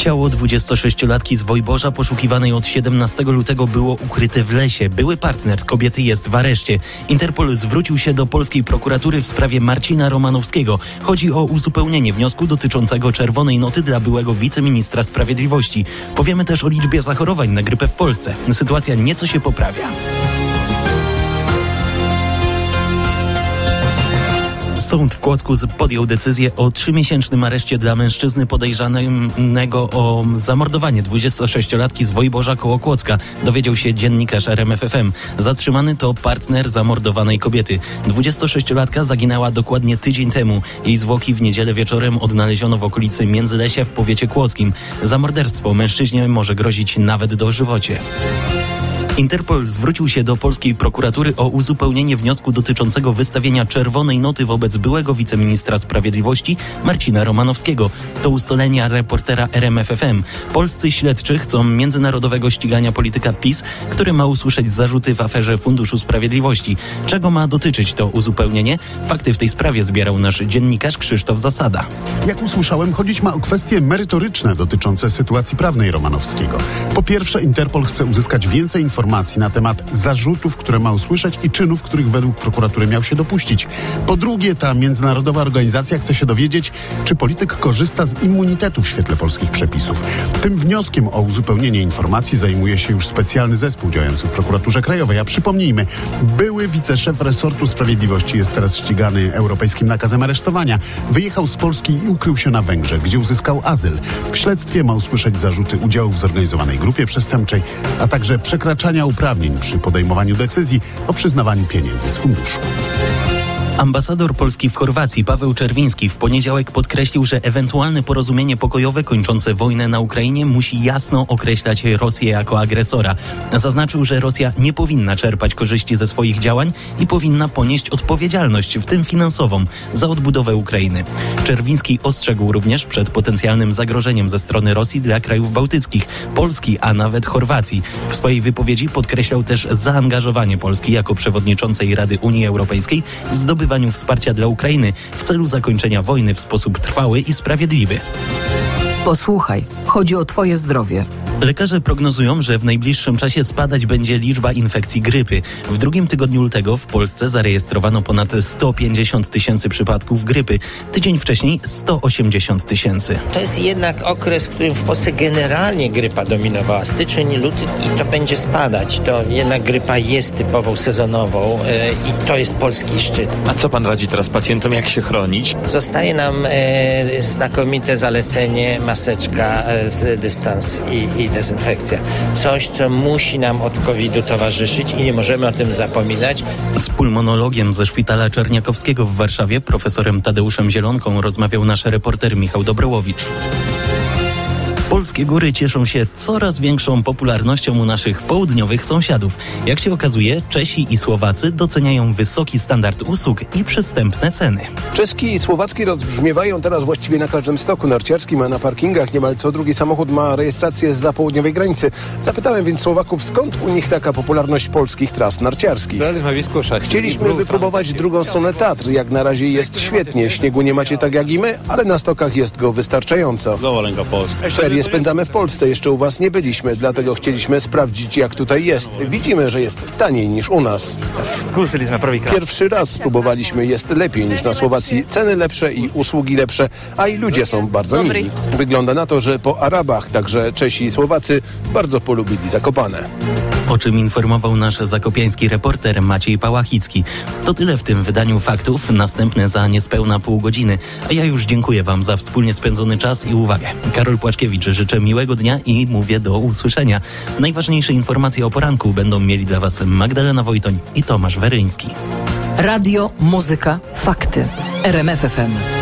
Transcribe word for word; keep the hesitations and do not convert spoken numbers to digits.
Ciało dwudziestosześciolatki z Wojborza poszukiwanej od siedemnastego lutego było ukryte w lesie. Były partner kobiety jest w areszcie. Interpol zwrócił się do polskiej prokuratury w sprawie Marcina Romanowskiego. Chodzi o uzupełnienie wniosku dotyczącego czerwonej noty dla byłego wiceministra sprawiedliwości. Powiemy też o liczbie zachorowań na grypę w Polsce. Sytuacja nieco się poprawia. Sąd w Kłodzku podjął decyzję o trzymiesięcznym areszcie dla mężczyzny podejrzanego o zamordowanie dwudziestosześciolatki z Wojborza koło Kłodzka, dowiedział się dziennikarz R M F F M. Zatrzymany to partner zamordowanej kobiety. dwudziestosześciolatka zaginęła dokładnie tydzień temu. Jej zwłoki w niedzielę wieczorem odnaleziono w okolicy Międzylesia w powiecie kłodzkim. Za morderstwo mężczyźnie może grozić nawet dożywocie. Interpol zwrócił się do polskiej prokuratury o uzupełnienie wniosku dotyczącego wystawienia czerwonej noty wobec byłego wiceministra sprawiedliwości Marcina Romanowskiego. To ustalenia reportera R M F F M. Polscy śledczy chcą międzynarodowego ścigania polityka PiS, który ma usłyszeć zarzuty w aferze Funduszu Sprawiedliwości. Czego ma dotyczyć to uzupełnienie? Fakty w tej sprawie zbierał nasz dziennikarz Krzysztof Zasada. Jak usłyszałem, chodzić ma o kwestie merytoryczne dotyczące sytuacji prawnej Romanowskiego. Po pierwsze, Interpol chce uzyskać więcej informacji informacji na temat zarzutów, które ma usłyszeć i czynów, których według prokuratury miał się dopuścić. Po drugie, ta międzynarodowa organizacja chce się dowiedzieć, czy polityk korzysta z immunitetu w świetle polskich przepisów. Tym wnioskiem o uzupełnienie informacji zajmuje się już specjalny zespół działający w prokuraturze krajowej. A przypomnijmy, były wiceszef resortu sprawiedliwości jest teraz ścigany europejskim nakazem aresztowania. Wyjechał z Polski i ukrył się na Węgrzech, gdzie uzyskał azyl. W śledztwie ma usłyszeć zarzuty udziału w zorganizowanej grupie przestępczej, a także przekraczania uprawnień przy podejmowaniu decyzji o przyznawaniu pieniędzy z funduszu. Ambasador Polski w Chorwacji Paweł Czerwiński w poniedziałek podkreślił, że ewentualne porozumienie pokojowe kończące wojnę na Ukrainie musi jasno określać Rosję jako agresora. Zaznaczył, że Rosja nie powinna czerpać korzyści ze swoich działań i powinna ponieść odpowiedzialność, w tym finansową, za odbudowę Ukrainy. Czerwiński ostrzegł również przed potencjalnym zagrożeniem ze strony Rosji dla krajów bałtyckich, Polski, a nawet Chorwacji. W swojej wypowiedzi podkreślał też zaangażowanie Polski jako przewodniczącej Rady Unii Europejskiej w zdobywaniu wsparcia dla Ukrainy w celu zakończenia wojny w sposób trwały i sprawiedliwy. Posłuchaj, chodzi o twoje zdrowie. Lekarze prognozują, że w najbliższym czasie spadać będzie liczba infekcji grypy. W drugim tygodniu lutego w Polsce zarejestrowano ponad sto pięćdziesiąt tysięcy przypadków grypy. Tydzień wcześniej sto osiemdziesiąt tysięcy. To jest jednak okres, w którym w Polsce generalnie grypa dominowała. Styczeń, luty i to będzie spadać. To jednak grypa jest typową sezonową yy, i to jest polski szczyt. A co pan radzi teraz pacjentom, jak się chronić? Zostaje nam yy, znakomite zalecenie, maseczka, yy, dystans i, i dezynfekcja. Coś, co musi nam od kowida towarzyszyć i nie możemy o tym zapominać. Z pulmonologiem ze Szpitala Czerniakowskiego w Warszawie, profesorem Tadeuszem Zielonką, rozmawiał nasz reporter Michał Dobrołowicz. Polskie góry cieszą się coraz większą popularnością u naszych południowych sąsiadów. Jak się okazuje, Czesi i Słowacy doceniają wysoki standard usług i przystępne ceny. Czeski i słowacki rozbrzmiewają teraz właściwie na każdym stoku narciarskim, a na parkingach niemal co drugi samochód ma rejestrację zza południowej granicy. Zapytałem więc Słowaków, skąd u nich taka popularność polskich tras narciarskich. Chcieliśmy wypróbować drugą stronę Tatr. Jak na razie jest świetnie. Śniegu nie macie tak jak i my, ale na stokach jest go wystarczająco. Ferie spędzamy w Polsce, jeszcze u was nie byliśmy, dlatego chcieliśmy sprawdzić, jak tutaj jest. Widzimy, że jest taniej niż u nas. Pierwszy raz spróbowaliśmy, jest lepiej niż na Słowacji. Ceny lepsze i usługi lepsze, a i ludzie są bardzo mili. Wygląda na to, że po Arabach także Czesi i Słowacy bardzo polubili Zakopane. O czym informował nasz zakopiański reporter Maciej Pałachicki. To tyle w tym wydaniu faktów, następne za niespełna pół godziny. A ja już dziękuję wam za wspólnie spędzony czas i uwagę. Karol Płaczkiewicz, życzę miłego dnia i mówię do usłyszenia. Najważniejsze informacje o poranku będą mieli dla was Magdalena Wojtoń i Tomasz Weryński. Radio, muzyka, fakty. R M F F M.